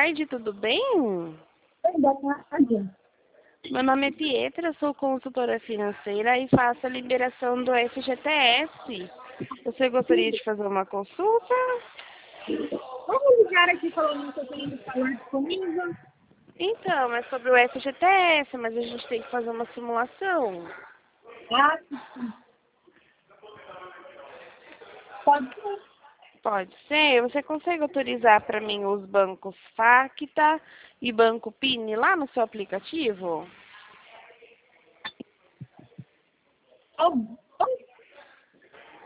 tarde, tudo bem? Oi, boa tarde. Meu nome é Pietra, sou consultora financeira e faço a liberação do FGTS. Você gostaria de fazer uma consulta? Vamos ligar aqui falando que eu tenho que falar disponível. Então, é sobre o FGTS, mas a gente tem que fazer uma simulação. Ah, sim. Pode ser. Pode ser? Você consegue autorizar para mim os bancos Facta e Banco Pini lá no seu aplicativo? Pode.